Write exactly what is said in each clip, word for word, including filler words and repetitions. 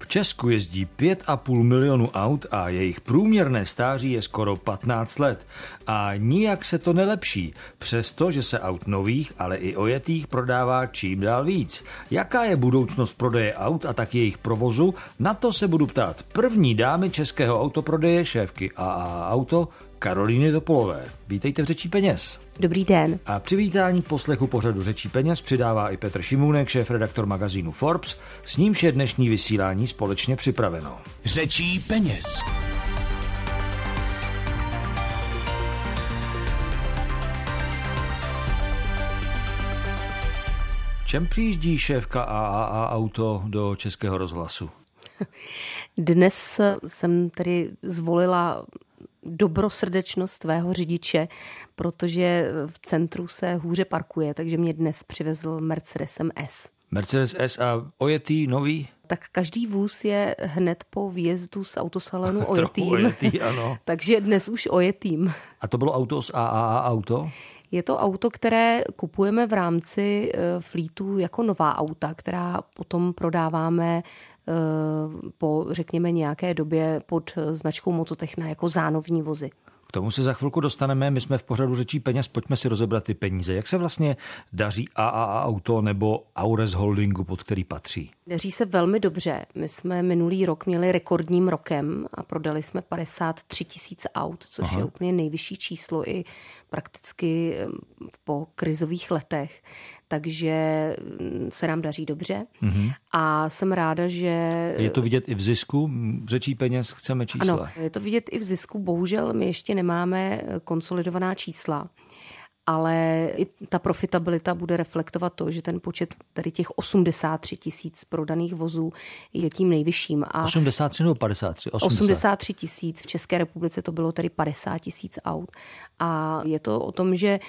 V Česku jezdí pět a půl milionu aut a jejich průměrné stáří je skoro patnáct let. A nijak se to nelepší, přestože se aut nových, ale i ojetých prodává čím dál víc. Jaká je budoucnost prodeje aut a tak jejich provozu? Na to se budu ptát první dámy českého autoprodeje, šéfky A A Auto, Karolíny Topolové. Vítejte v Řečí peněz. Dobrý den. A přivítání k poslechu pořadu Řečí peněz přidává i Petr Šimůnek, šéfredaktor magazínu Forbes, s nímž je dnešní vysílání společně připraveno. Řečí peněz. Čem přijíždí šéfka A A Auto do Českého rozhlasu? Dnes jsem tedy zvolila dobrosrdečnost svého řidiče, protože v centru se hůře parkuje, takže mě dnes přivezl Mercedesem S. Mercedes S a ojetý, nový? Tak každý vůz je hned po výjezdu z autosalonu ojetým. ojetý, ano. Takže dnes už ojetým. A to bylo auto z A A Auto? Je to auto, které kupujeme v rámci flítu jako nová auta, která potom prodáváme po, řekněme, nějaké době pod značkou Mototechna jako zánovní vozy. K tomu se za chvilku dostaneme, my jsme v pořadu Řečí peněz, pojďme si rozebrat ty peníze. Jak se vlastně daří A A Auto nebo Aures Holdingu, pod který patří? Daří se velmi dobře. My jsme minulý rok měli rekordním rokem a prodali jsme padesát tři tisíc aut, což Aha. je úplně nejvyšší číslo i prakticky po krizových letech. Takže se nám daří dobře mm-hmm. a jsem ráda, že... Je to vidět i v zisku? Řečí peněz, chceme čísla. Ano, je to vidět i v zisku. Bohužel my ještě nemáme konsolidovaná čísla, ale i ta profitabilita bude reflektovat to, že ten počet tady těch osmdesát tři tisíc prodaných vozů je tím nejvyšším. A osmdesát tři nebo padesát tři? osmdesát. osmdesát tři tisíc. V České republice to bylo tady padesát tisíc aut. A je to o tom, že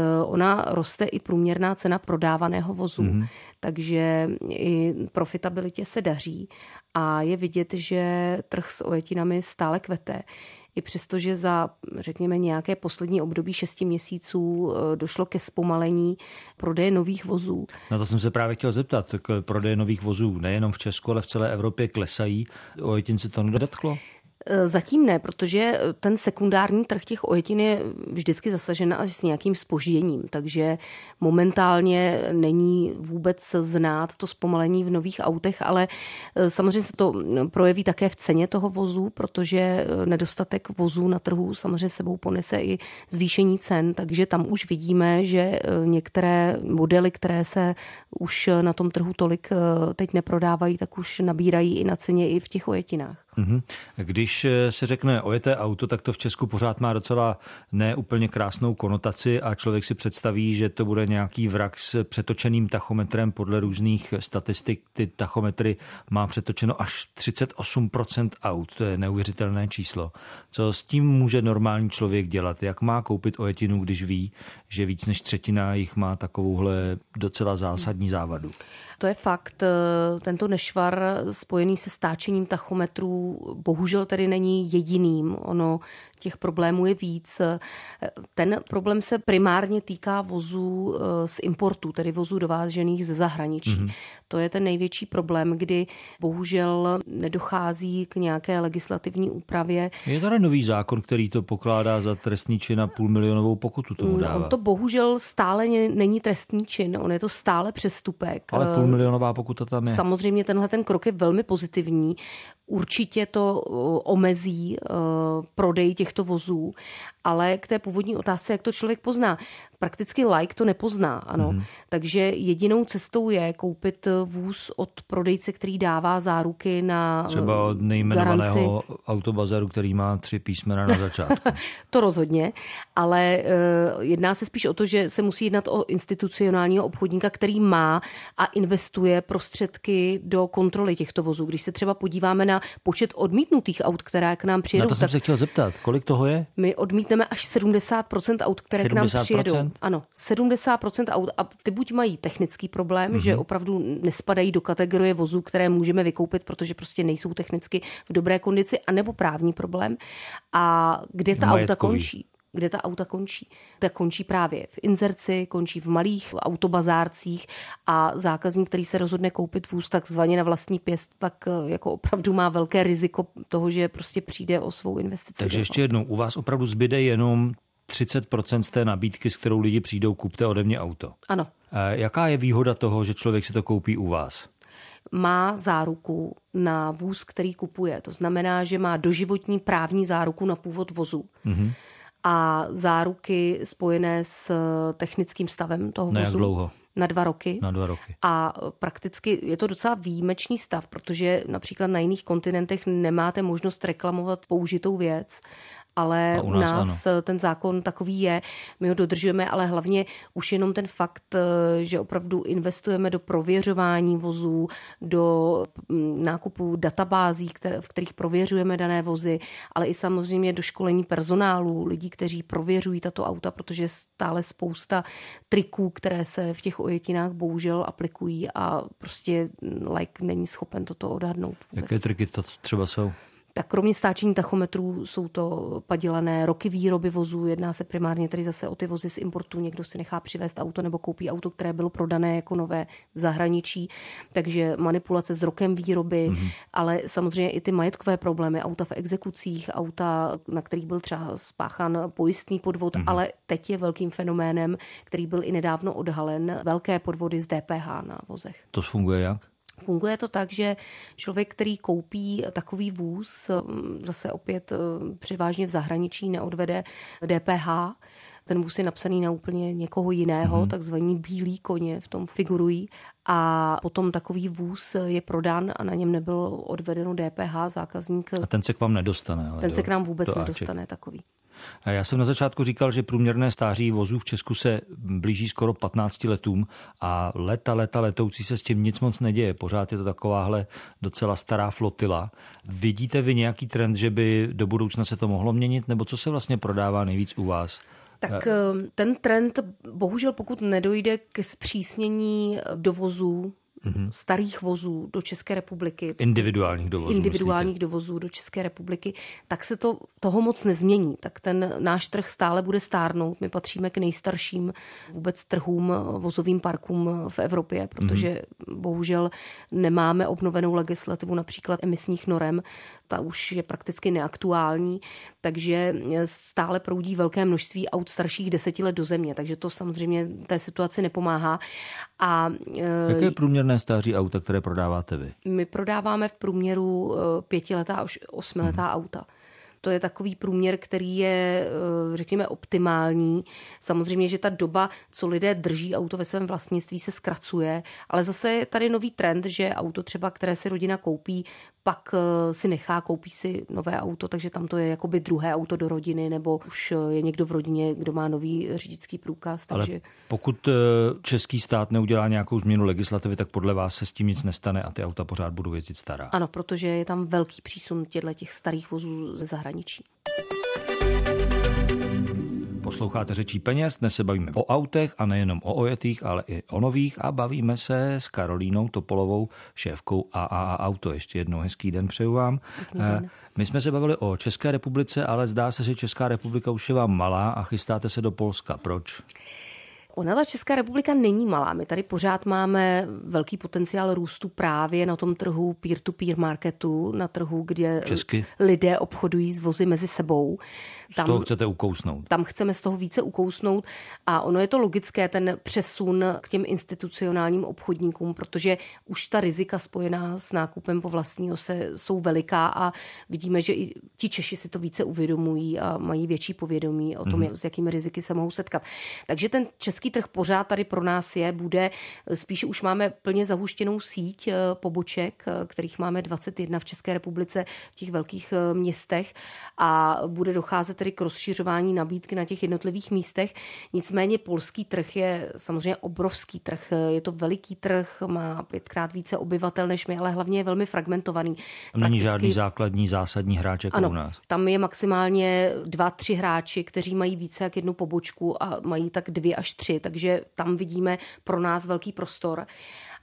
ona roste i průměrná cena prodávaného vozu. Mm-hmm. Takže i profitabilitě se daří. A je vidět, že trh s ojetinami stále kvete. I přesto, že za, řekněme, nějaké poslední období šesti měsíců došlo ke zpomalení prodeje nových vozů. Na to jsem se právě chtěl zeptat. K prodeje nových vozů nejenom v Česku, ale v celé Evropě klesají. Ojetin se to nedotklo? Zatím ne, protože ten sekundární trh těch ojetin je vždycky zasažen až s nějakým zpožděním, takže momentálně není vůbec znát to zpomalení v nových autech, ale samozřejmě se to projeví také v ceně toho vozu, protože nedostatek vozů na trhu samozřejmě sebou ponese i zvýšení cen, takže tam už vidíme, že některé modely, které se už na tom trhu tolik teď neprodávají, tak už nabírají i na ceně i v těch ojetinách. Když se řekne ojeté auto, tak to v Česku pořád má docela neúplně krásnou konotaci a člověk si představí, že to bude nějaký vrak s přetočeným tachometrem. Podle různých statistik ty tachometry má přetočeno až třicet osm procent aut. To je neuvěřitelné číslo. Co s tím může normální člověk dělat? Jak má koupit ojetinu, když ví, že víc než třetina jich má takovouhle docela zásadní závadu? To je fakt. Tento nešvar spojený se stáčením tachometrů bohužel tedy není jediným. Ono těch problémů je víc. Ten problém se primárně týká vozů z importu, tedy vozů dovážených ze zahraničí. Mm-hmm. To je ten největší problém, kdy bohužel nedochází k nějaké legislativní úpravě. Je tady nový zákon, který to pokládá za trestný čin a půl milionovou pokutu tomu dává. On to bohužel stále není trestný čin, on je to stále přestupek. Ale půl milionová pokuta tam je. Samozřejmě tenhle ten krok je velmi pozitivní. Určitě to omezí prodej těchto vozů, ale k té původní otázce, jak to člověk pozná. Prakticky like to nepozná, ano. Mm-hmm. Takže jedinou cestou je koupit vůz od prodejce, který dává záruky na třeba od nejmenovaného garanci. Autobazaru, který má tři písmena na začátku. To rozhodně, ale uh, jedná se spíš o to, že se musí jednat o institucionálního obchodníka, který má a investuje prostředky do kontroly těchto vozů. Když se třeba podíváme na počet odmítnutých aut, která k nám přijedou. Na to jsem se chtěl zeptat, kolik toho je? My odmítneme až sedmdesát procent aut, které sedmdesát procent? K nám přijedou. Ano, sedmdesát procent aut a ty buď mají technický problém, mm-hmm. že opravdu nespadají do kategorie vozů, které můžeme vykoupit, protože prostě nejsou technicky v dobré kondici, anebo právní problém. A kde ta majetkový. auta končí? kde ta auta končí. Tak končí právě v inzerci, končí v malých autobazárcích a zákazník, který se rozhodne koupit vůz takzvaně na vlastní pěst, tak jako opravdu má velké riziko toho, že prostě přijde o svou investici. Takže ještě jednou, u vás opravdu zbyde jenom třicet procent z té nabídky, s kterou lidi přijdou, kupte ode mě auto. Ano. Jaká je výhoda toho, že člověk si to koupí u vás? Má záruku na vůz, který kupuje. To znamená, že má doživotní právní záruku na původ vozu. Mm-hmm. A záruky spojené s technickým stavem toho vozu. Na jak dlouho? Na dva roky. Na dva roky. A prakticky je to docela výjimečný stav, protože například na jiných kontinentech nemáte možnost reklamovat použitou věc, ale u nás, u nás ten zákon takový je, my ho dodržujeme, ale hlavně už jenom ten fakt, že opravdu investujeme do prověřování vozů, do nákupu databází, které, v kterých prověřujeme dané vozy, ale i samozřejmě do školení personálu, lidí, kteří prověřují tato auta, protože je stále spousta triků, které se v těch ojetinách bohužel aplikují a prostě like není schopen toto odhadnout. Vůbec. Jaké triky to třeba jsou? Tak kromě stáčení tachometrů jsou to padělané roky výroby vozů. Jedná se primárně tedy zase o ty vozy z importu. Někdo si nechá přivést auto nebo koupí auto, které bylo prodané jako nové v zahraničí. Takže manipulace s rokem výroby, mm-hmm. ale samozřejmě i ty majetkové problémy, auta v exekucích, auta, na kterých byl třeba spáchán pojistný podvod, mm-hmm. ale teď je velkým fenoménem, který byl i nedávno odhalen, velké podvody z D P H na vozech. To funguje jak? Funguje to tak, že člověk, který koupí takový vůz, zase opět převážně v zahraničí, neodvede D P H. Ten vůz je napsaný na úplně někoho jiného, mm-hmm. takzvaní bílí koně v tom figurují. A potom takový vůz je prodán a na něm nebylo odvedeno D P H, zákazník. A ten se k vám nedostane. Ale ten do, se k nám vůbec do nedostane takový. A já jsem na začátku říkal, že průměrné stáří vozů v Česku se blíží skoro patnácti letům a leta, leta letoucí se s tím nic moc neděje. Pořád je to takováhle docela stará flotila. Vidíte vy nějaký trend, že by do budoucna se to mohlo měnit, nebo co se vlastně prodává nejvíc u vás? Tak ten trend, bohužel pokud nedojde ke zpřísnění dovozů, Mm-hmm. starých vozů do České republiky. Individuálních dovozů. Individuálních myslíte? dovozů do České republiky, tak se to toho moc nezmění. Tak ten náš trh stále bude stárnout. My patříme k nejstarším vůbec trhům, vozovým parkům v Evropě, protože mm-hmm. bohužel nemáme obnovenou legislativu například emisních norem. Ta už je prakticky neaktuální, takže stále proudí velké množství aut starších deseti let do země, takže to samozřejmě té situaci nepomáhá. A jaké je průměrné stáří auta, které prodáváte vy? My prodáváme v průměru pětiletá až osmiletá hmm. auta. To je takový průměr, který je, řekněme, optimální. Samozřejmě, že ta doba, co lidé drží auto ve svém vlastnictví, se zkracuje, ale zase je tady nový trend, že auto třeba, které si rodina koupí, pak si nechá, koupí si nové auto, takže tam to je jakoby druhé auto do rodiny, nebo už je někdo v rodině, kdo má nový řidičský průkaz. Takže... Ale pokud český stát neudělá nějakou změnu legislativy, tak podle vás se s tím nic nestane a ty auta pořád budou jezdit stará. Ano, protože je tam velký přísun těch starých vozů ze zahraničí. Posloucháte Řečí peněz, dnes se bavíme o autech a nejenom o ojetých, ale i o nových a bavíme se s Karolínou Topolovou, šéfkou A A A Auto. Ještě jednou hezký den přeju vám. Den. My jsme se bavili o České republice, ale zdá se, že Česká republika už je vám malá a chystáte se do Polska. Proč? Ona, ta Česká republika není malá. My tady pořád máme velký potenciál růstu právě na tom trhu peer-to-peer marketu, na trhu, kde Česky. lidé obchodují s vozy mezi sebou. Tam, z toho chcete ukousnout. Tam chceme z toho více ukousnout a ono je to logické, ten přesun k těm institucionálním obchodníkům, protože už ta rizika spojená s nákupem po vlastní ose jsou veliká a vidíme, že i ti Češi si to více uvědomují a mají větší povědomí o tom, mm. s jakými riziky se mohou setkat. Takže ten český trh pořád tady pro nás je, bude, spíše už máme plně zahuštěnou síť poboček, kterých máme dvacet jedna v České republice, v těch velkých městech a bude docházet tedy k rozšiřování nabídky na těch jednotlivých místech. Nicméně polský trh je samozřejmě obrovský trh. Je to veliký trh, má pětkrát více obyvatel než my, ale hlavně je velmi fragmentovaný. Není Prakticky... žádný základní zásadní hráč jako ano, u nás. Tam je maximálně dva, tři hráči, kteří mají více jak jednu pobočku a mají tak dvě až tři, takže tam vidíme pro nás velký prostor.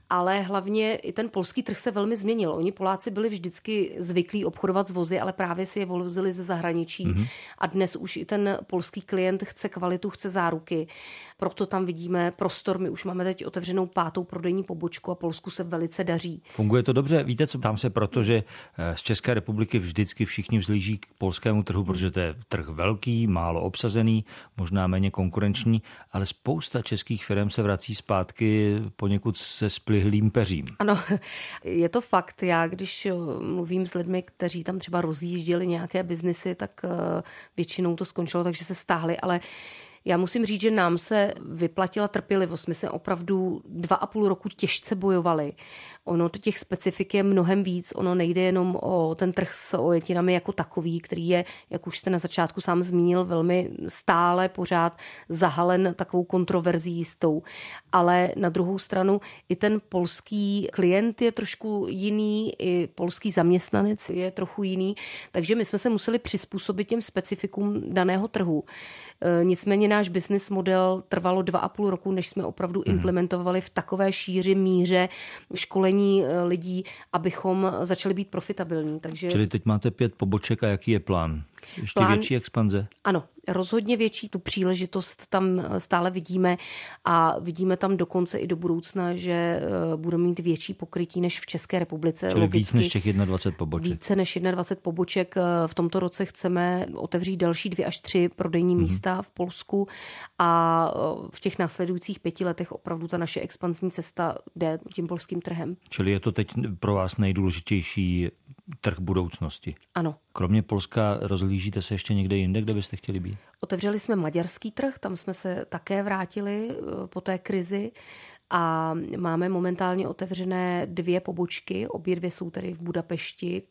ale hlavně i ten polský trh se velmi změnil. Oni Poláci byli vždycky zvyklí obchodovat s vozy, ale právě si je vozili ze zahraničí. Mm-hmm. A dnes už i ten polský klient chce kvalitu, chce záruky. Proto tam vidíme prostor. My už máme teď otevřenou pátou prodejní pobočku a Polsku se velice daří. Funguje to dobře? Víte co, tam se proto, že z České republiky vždycky všichni vzlíží k polskému trhu, protože to je trh velký, málo obsazený, možná méně konkurenční, ale spousta českých firm se vrací zpátky poněkud se splihlým peřím. Ano, je to fakt. Já když mluvím s lidmi, kteří tam třeba rozjížděli nějaké biznisy, tak většinou to skončilo, takže se stáhli, ale já musím říct, že nám se vyplatila trpělivost. My jsme opravdu dva a půl roku těžce bojovali. Ono těch specifik je mnohem víc. Ono nejde jenom o ten trh s ojetinami jako takový, který je, jak už jste na začátku sám zmínil, velmi stále pořád zahalen takovou kontroverzí jistou. Ale na druhou stranu i ten polský klient je trošku jiný, i polský zaměstnanec je trochu jiný. Takže my jsme se museli přizpůsobit těm specifikům daného trhu. Nicméně náš business model trvalo dva a půl roku, než jsme opravdu implementovali v takové šíři, míře školení lidí, abychom začali být profitabilní. Takže... Čili teď máte pět poboček a jaký je plán? Ještě plán... větší expanze? Ano, rozhodně větší, tu příležitost tam stále vidíme a vidíme tam dokonce i do budoucna, že budeme mít větší pokrytí než v České republice. Čili víc než těch dvacet jedna poboček. Více než dvacet jedna poboček. V tomto roce chceme otevřít další dvě až tři prodejní mm-hmm. místa v Polsku a v těch následujících pěti letech opravdu ta naše expanzní cesta jde tím polským trhem. Čili je to teď pro vás nejdůležitější trh budoucnosti? Ano. Kromě Polska rozhlížíte se ještě někde jinde, kde byste chtěli být? Otevřeli jsme maďarský trh, tam jsme se také vrátili po té krizi a máme momentálně otevřené dvě pobočky, obě dvě jsou tady v Budapešti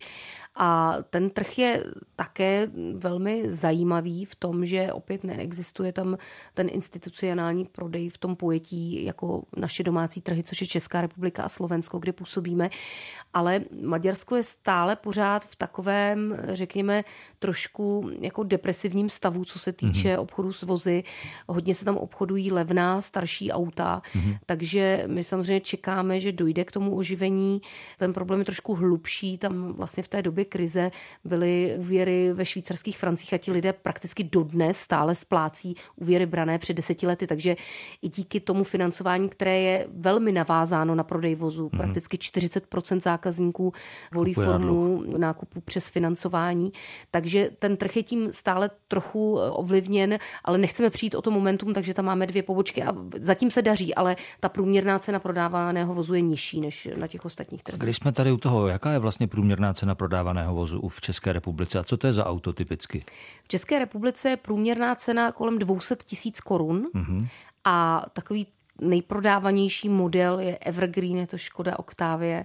a ten trh je také velmi zajímavý v tom, že opět neexistuje tam ten institucionální prodej v tom pojetí jako naše domácí trhy, což je Česká republika a Slovensko, kde působíme, ale Maďarsko je stále pořád v takovém, řekněme, trošku jako depresivním stavu, co se týče mm-hmm. obchodu s vozy. Hodně se tam obchodují levná, starší auta, mm-hmm. takže my samozřejmě čekáme, že dojde k tomu oživení. Ten problém je trošku hlubší, tam vlastně v té době krize byly úvěry ve švýcarských francích a ti lidé prakticky dodnes stále splácí úvěry brané před deseti lety, takže i díky tomu financování, které je velmi navázáno na prodej vozu, mm-hmm. prakticky čtyřicet procent zákazníků volí Kupuje formu nákupu přes financování, takže ten trh je tím stále trochu ovlivněn, ale nechceme přijít o to momentum, takže tam máme dvě pobočky a zatím se daří, ale ta průměrná cena prodávaného vozu je nižší než na těch ostatních trzích. Když jsme tady u toho, jaká je vlastně průměrná cena prodávaného vozu v České republice a co to je za auto typicky? V České republice je průměrná cena kolem dvě stě tisíc korun mm-hmm. a takový nejprodávanější model je Evergreen, je to Škoda Octavia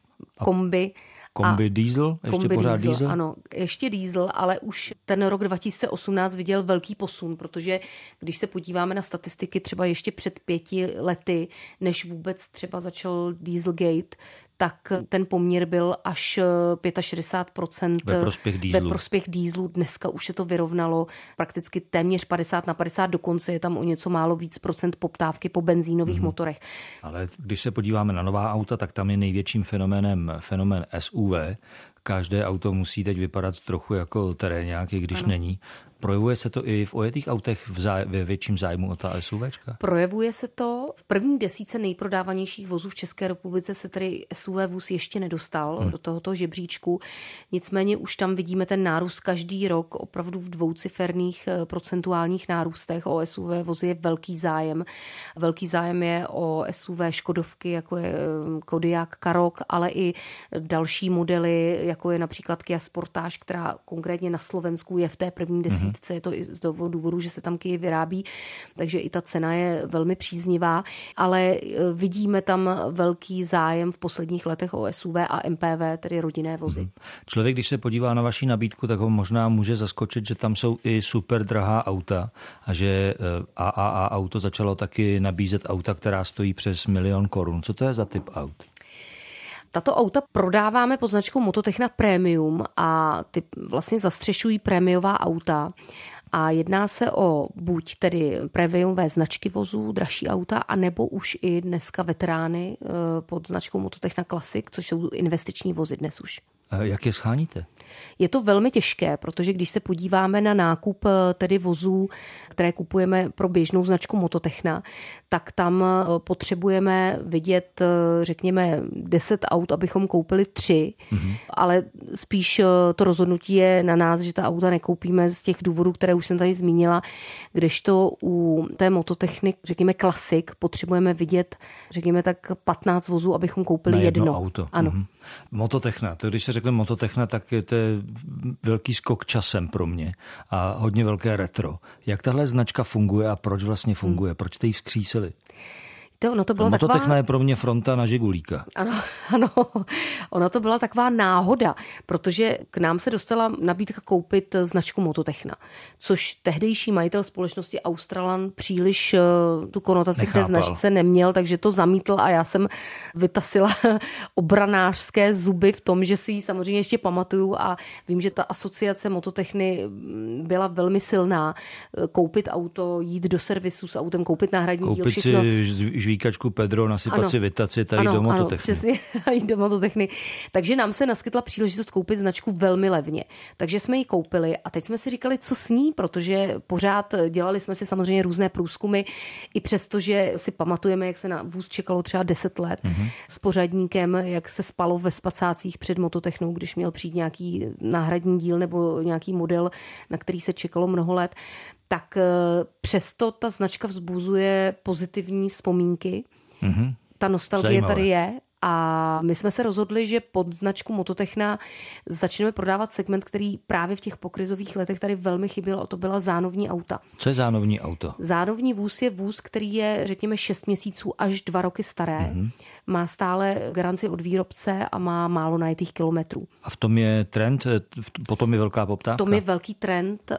kombi. Kombi diesel? Ještě kombi pořád diesel, diesel? Ano, ještě diesel, ale už ten rok dva tisíce osmnáct viděl velký posun, protože když se podíváme na statistiky třeba ještě před pěti lety, než vůbec třeba začal Dieselgate, tak ten poměr byl až šedesát pět procent ve prospěch dieselu. Ve prospěch dieselu. Dneska už se to vyrovnalo prakticky téměř padesát na padesát, dokonce je tam o něco málo víc procent poptávky po benzínových mm-hmm. motorech. Ale když se podíváme na nová auta, tak tam je největším fenoménem fenomén S U V. Každé auto musí teď vypadat trochu jako terénňák, i když ano. není. Projevuje se to i v ojetých autech v záj- ve větším zájmu o ta SUVčka? Projevuje se to. V první desíce nejprodávanějších vozů v České republice se tedy S U V vůz ještě nedostal hmm. do tohoto žebříčku. Nicméně už tam vidíme ten nárůst každý rok opravdu v dvouciferných procentuálních nárůstech. O S U V vozy je velký zájem. Velký zájem je o S U V Škodovky, jako je Kodiaq, Karoq, ale i další modely, jako je například Kia Sportage, která konkrétně na Slovensku je v té první desítce. Je to i z toho důvodu, že se tam Kia vyrábí, takže i ta cena je velmi příznivá, ale vidíme tam velký zájem v posledních letech o S U V a M P V, tedy rodinné vozy. Člověk, když se podívá na vaši nabídku, tak ho možná může zaskočit, že tam jsou i super drahá auta a že A A A Auto začalo taky nabízet auta, která stojí přes milion korun. Co to je za typ aut? Tato auta prodáváme pod značkou Mototechna Premium a ty vlastně zastřešují prémiová auta. A jedná se o buď tedy premiumové značky vozů, dražší auta, anebo už i dneska veterány pod značkou Mototechna Classic, což jsou investiční vozy dnes už. Jak je sháníte? Je to velmi těžké, protože když se podíváme na nákup tedy vozů, které kupujeme pro běžnou značku Mototechna, tak tam potřebujeme vidět, řekněme, deset aut, abychom koupili tři, mm-hmm. ale spíš to rozhodnutí je na nás, že ta auta nekoupíme z těch důvodů, které už jsem tady zmínila, kdežto u té Mototechny, řekněme Classic, potřebujeme vidět, řekněme tak patnáct vozů, abychom koupili na jedno, jedno auto. Ano. Mm-hmm. Mototechna, to když se řekne Mototechna, tak je to velký skok časem pro mě a hodně velké retro. Jak tahle značka funguje a proč vlastně funguje? Hmm. Proč jste ji vzkřísili? To, ono to bylo Mototechna taková... je pro mě fronta na Žigulíka. Ano, ano, ona to byla taková náhoda, protože k nám se dostala nabídka koupit značku Mototechna, což tehdejší majitel společnosti Australan příliš tu konotaci Nechápal. k té značce neměl, takže to zamítl a já jsem vytasila obranářské zuby v tom, že si ji samozřejmě ještě pamatuju a vím, že ta asociace Mototechny byla velmi silná. Koupit auto, jít do servisu s autem, koupit náhradní koupit díl, všechno. Si Víkačku Pedro, nasypat ano, si Vitaci, tady ano, do Mototechny. Ano, přesně, jít do Mototechny. Takže nám se naskytla příležitost koupit značku velmi levně. Takže jsme ji koupili a teď jsme si říkali, co s ní, protože pořád dělali jsme si samozřejmě různé průzkumy, i přesto, že si pamatujeme, jak se na vůz čekalo třeba deset let mm-hmm. s pořadníkem, jak se spalo ve spacácích před Mototechnou, když měl přijít nějaký náhradní díl nebo nějaký model, na který se čekalo mnoho let. Tak přesto ta značka vzbuzuje pozitivní vzpomínky. Mm-hmm. Ta nostalgie Zajímavé. Tady je. A my jsme se rozhodli, že pod značku Mototechna začneme prodávat segment, který právě v těch pokrizových letech tady velmi chyběl, a to byla zánovní auta. Co je zánovní auto? Zánovní vůz je vůz, který je, řekněme, šest měsíců až dva roky staré. Mm-hmm. Má stále garanci od výrobce a má málo najetých kilometrů. A v tom je trend? Potom je velká poptávka? V tom je velký trend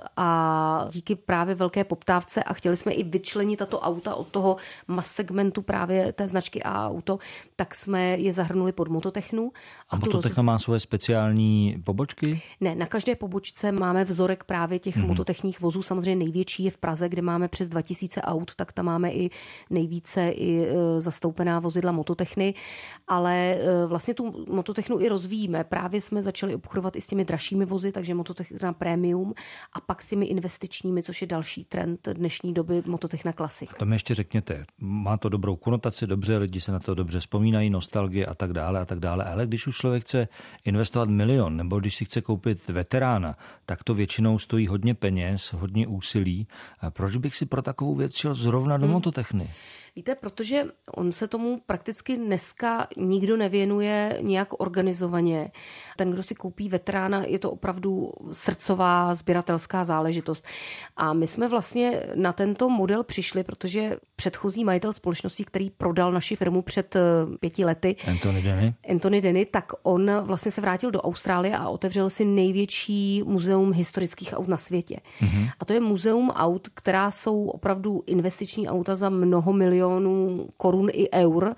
a díky právě velké poptávce a chtěli jsme i vyčlenit tato auta od toho mass segmentu právě té značky A auto, tak jsme je zahrnuli pod Mototechnu. A, a Mototechna roz... má svoje speciální pobočky? Ne, na každé pobočce máme vzorek právě těch mm-hmm. mototechních vozů. Samozřejmě největší je v Praze, kde máme přes dva tisíce aut, tak tam máme i nejvíce i zastoupená vozidla Mototechny, ale vlastně tu Mototechnu i rozvíjíme. Právě jsme začali obchodovat i s těmi dražšími vozy, takže Mototechna Premium a pak s těmi investičními, což je další trend dnešní doby, Mototechna Classic. A to mi ještě řekněte, má to dobrou konotaci, dobře, lidi se na to dobře vzpomínají, nostalgie a tak dále a tak dále, ale když už člověk chce investovat milion, nebo když si chce koupit veterána, tak to většinou stojí hodně peněz, hodně úsilí. A proč bych si pro takovou věc šel zrovna do hmm. Mototechny? Víte, protože on se tomu prakticky dneska nikdo nevěnuje nějak organizovaně. Ten, kdo si koupí veterána, je to opravdu srdcová sběratelská záležitost. A my jsme vlastně na tento model přišli, protože předchozí majitel společnosti, který prodal naši firmu před pěti lety, Anthony Denny, Anthony Denny, tak on vlastně se vrátil do Austrálie a otevřel si největší muzeum historických aut na světě. Mm-hmm. A to je muzeum aut, která jsou opravdu investiční auta za mnoho milionů korun i eur.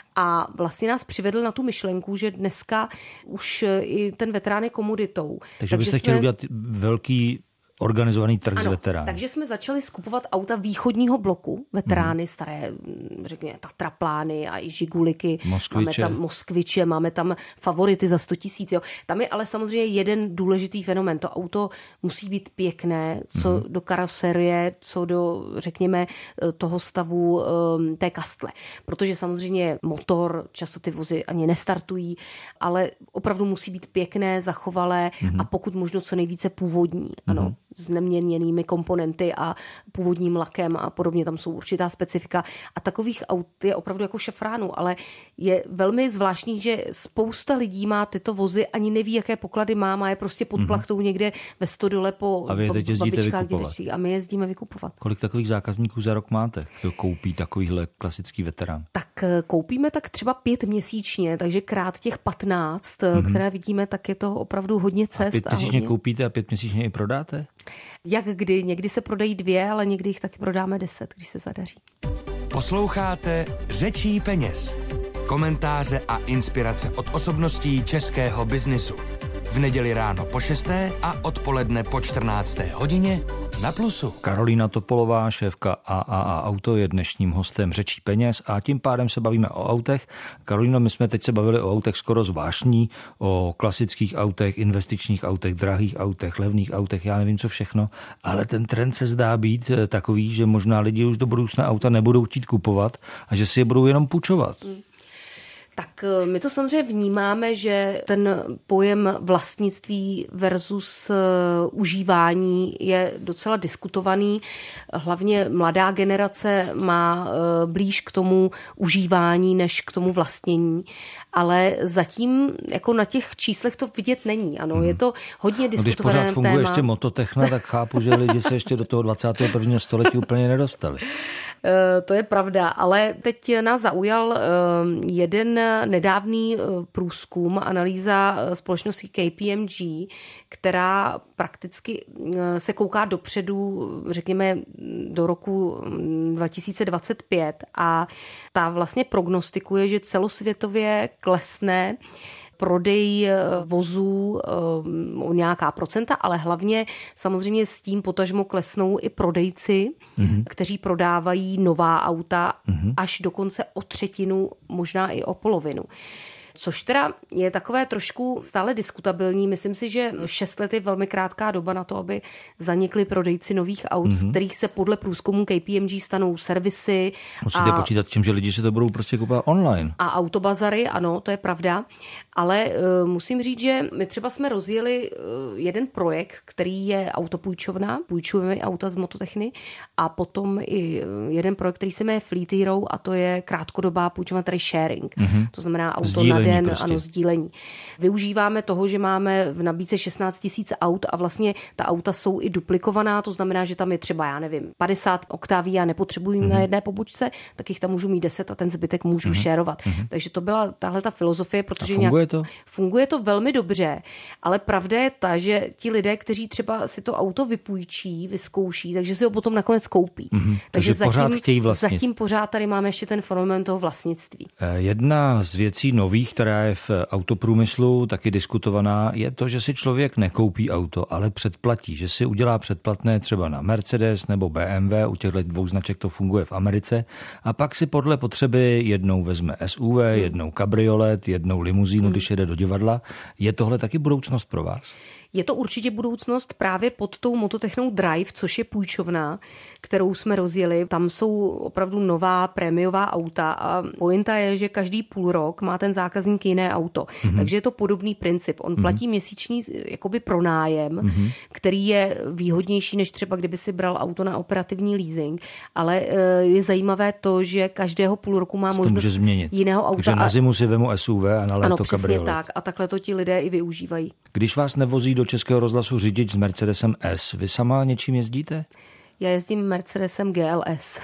A vlastně nás přivedl na tu myšlenku, že dneska už i ten veterán je komoditou. Takže, takže byste jsme... chtěli udělat velký organizovaný trh z veterány. Takže jsme začali skupovat auta východního bloku, veterány, hmm. staré, řekněme, Tatraplány a i Žiguliky. Moskviče. Máme tam Moskviče, máme tam favority za sto tisíc. Jo. Tam je ale samozřejmě jeden důležitý fenomén. To auto musí být pěkné, co hmm. do karoserie, co do, řekněme, toho stavu um, té kastle. Protože samozřejmě motor, často ty vozy ani nestartují, ale opravdu musí být pěkné, zachovalé hmm. a pokud možno co nejvíce původní. Ano. Hmm. s neměněnými komponenty a původním lakem a podobně, tam jsou určitá specifika. A takových aut je opravdu jako šafránu, ale je velmi zvláštní, že spousta lidí má tyto vozy, ani neví, jaké poklady má, má je prostě pod plachtou mm-hmm. někde ve stodole po babičkách, dědečcích a my jezdíme vykupovat. Kolik takových zákazníků za rok máte, kdo koupí takovýhle klasický veterán? Tak koupíme tak třeba pět měsíčně, takže krát těch patnáct, mm-hmm. které vidíme, tak je to opravdu hodně cest. A pět měsíčně koupíte a pět měsíčně i prodáte? Jak kdy? Někdy se prodají dvě, ale někdy jich taky prodáme deset, když se zadaří. Posloucháte Řečí peněz. Komentáře a inspirace od osobností českého biznisu. v neděli ráno po šesté a odpoledne po čtrnácté hodině na Plusu. Karolína Topolová, šéfka A A A Auto, je dnešním hostem Řečí peněz a tím pádem se bavíme o autech. Karolíno, my jsme teď se bavili o autech skoro zvláštní, o klasických autech, investičních autech, drahých autech, levných autech, já nevím co všechno, ale ten trend se zdá být takový, že možná lidi už do budoucna auta nebudou chtít kupovat a že si je budou jenom půjčovat. Mm. Tak my to samozřejmě vnímáme, že ten pojem vlastnictví versus užívání je docela diskutovaný. Hlavně mladá generace má blíž k tomu užívání než k tomu vlastnění. Ale zatím jako na těch číslech to vidět není. Ano, hmm. je to hodně diskutované téma. Když pořád funguje téma. Ještě mototechna, tak chápu, že lidi se ještě do toho dvacátého prvního století úplně nedostali. To je pravda, ale teď nás zaujal jeden nedávný průzkum, analýza společnosti K P M G, která prakticky se kouká dopředu, řekněme, do roku dva tisíce dvacet pět a ta vlastně prognostikuje, že celosvětově klesne prodej vozů o nějaká procenta, ale hlavně samozřejmě s tím potažmo klesnou i prodejci, mm-hmm. kteří prodávají nová auta mm-hmm. až dokonce o třetinu, možná i o polovinu. Což teda je takové trošku stále diskutabilní. Myslím si, že šest let je velmi krátká doba na to, aby zanikly prodejci nových aut, mm-hmm. z kterých se podle průzkumu K P M G stanou servisy. Musíte a, počítat tím, že lidi si to budou prostě kupovat online. A autobazary, ano, to je pravda. Ale uh, musím říct, že my třeba jsme rozjeli uh, jeden projekt, který je autopůjčovna, půjčujeme auta z mototechny, a potom i uh, jeden projekt, který se jmenuje Fleet Hero, a to je krátkodobá půjčovna, tedy sharing. Mm-hmm. To znamená auto sdílení, na den, prostě. Ano, sdílení. Využíváme toho, že máme v nabídce šestnáct tisíc aut a vlastně ta auta jsou i duplikovaná, to znamená, že tam je třeba, já nevím, padesát Octavia a nepotřebuji mm-hmm. na jedné pobočce, tak jich tam můžu mít deset a ten zbytek můžu mm-hmm. šerovat. Mm-hmm. Takže to byla tahle ta filozofie, protože nějak to? Funguje to velmi dobře, ale pravda je ta, že ti lidé, kteří třeba si to auto vypůjčí, vyzkouší, takže si ho potom nakonec koupí. Mm-hmm. Takže, takže pořád zatím, chtějí vlastnit. Zatím pořád tady máme ještě ten fenomén toho vlastnictví. Jedna z věcí nových, která je v autoprůmyslu taky diskutovaná, je to, že si člověk nekoupí auto, ale předplatí, že si udělá předplatné třeba na Mercedes nebo B M W, u těchto dvou značek to funguje v Americe, a pak si podle potřeby jednou vezme S U V, hmm. jednou kabriolet, jednou limuzínu, hmm. když jede do divadla. Je tohle taky budoucnost pro vás? Je to určitě budoucnost právě pod tou mototechnou Drive, což je půjčovna, kterou jsme rozjeli. Tam jsou opravdu nová prémiová auta a pointa je, že každý půl rok má ten zákazník jiné auto. Mm-hmm. Takže je to podobný princip. On mm-hmm. platí měsíční jakoby pronájem, mm-hmm. který je výhodnější, než třeba kdyby si bral auto na operativní leasing, ale je zajímavé to, že každého půl roku má možnost jiného auta. Takže na zimu si vemu S U V a na léto ano, přesně kabriolet. Tak, a takhle to ti lidé i využívají. Když vás nevozí do Českého rozhlasu řidič s Mercedesem S, vy sama něčím jezdíte? Já jezdím Mercedesem G L S.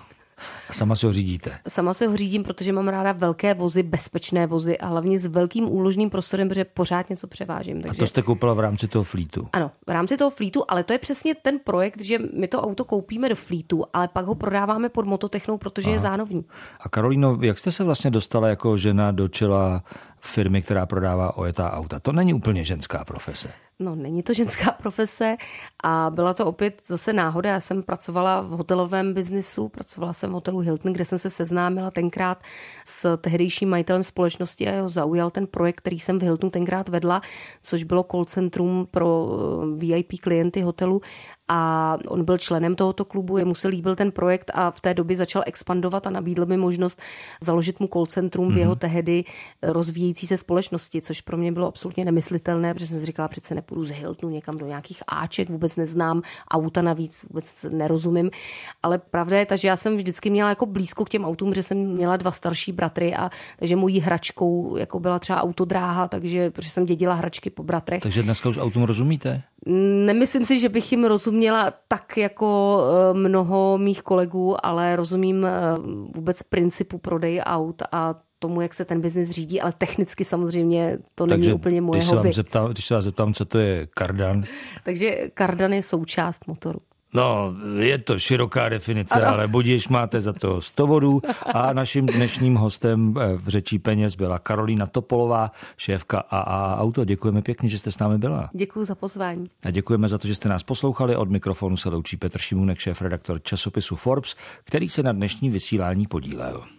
A sama se ho řídíte? Sama se ho řídím, protože mám ráda velké vozy, bezpečné vozy a hlavně s velkým úložným prostorem, protože pořád něco převážím. Takže... A to jste koupila v rámci toho Fleetu? Ano, v rámci toho Fleetu, ale to je přesně ten projekt, že my to auto koupíme do Fleetu, ale pak ho prodáváme pod mototechnou, protože Aha. je zánovní. A Karolíno, jak jste se vlastně dostala jako žena do čela firmy, která prodává ojetá auta? To není úplně ženská profese. No, není to ženská profese a byla to opět zase náhoda. Já jsem pracovala v hotelovém biznisu, pracovala jsem v hotelu Hilton, kde jsem se seznámila tenkrát s tehdejším majitelem společnosti a jeho zaujal ten projekt, který jsem v Hiltonu tenkrát vedla, což bylo call centrum pro V I P klienty hotelu. A on byl členem tohoto klubu, jemu se líbil ten projekt a v té době začal expandovat a nabídl mi možnost založit mu call centrum mm-hmm. v jeho tehdy rozvíjející se společnosti, což pro mě bylo absolutně nemyslitelné, protože jsem si říkala, přece nepůjdu z Hiltonu někam do nějakých áček, vůbec neznám auta, navíc vůbec nerozumím. Ale pravda je ta, že já jsem vždycky měla jako blízko k těm autům, že jsem měla dva starší bratry a takže mojí hračkou jako byla třeba autodráha, takže protože jsem dědila hračky po bratrech. Takže dneska už autům rozumíte? Nemyslím si, že bych jim rozuměla tak jako mnoho mých kolegů, ale rozumím vůbec principu prodeje aut a tomu, jak se ten biznis řídí, ale technicky samozřejmě to Takže není úplně moje když hobby. Zeptám, když se vás zeptám, co to je kardan? Takže kardan je součást motoru. No, je to široká definice, ano. Ale budiž, máte za to sto bodů a naším dnešním hostem v Řečí peněz byla Karolína Topolová, šéfka A A Auto. Děkujeme pěkně, že jste s námi byla. Děkuji za pozvání. A děkujeme za to, že jste nás poslouchali. Od mikrofonu se loučí Petr Šimůnek, šéfredaktor časopisu Forbes, který se na dnešním vysílání podílel.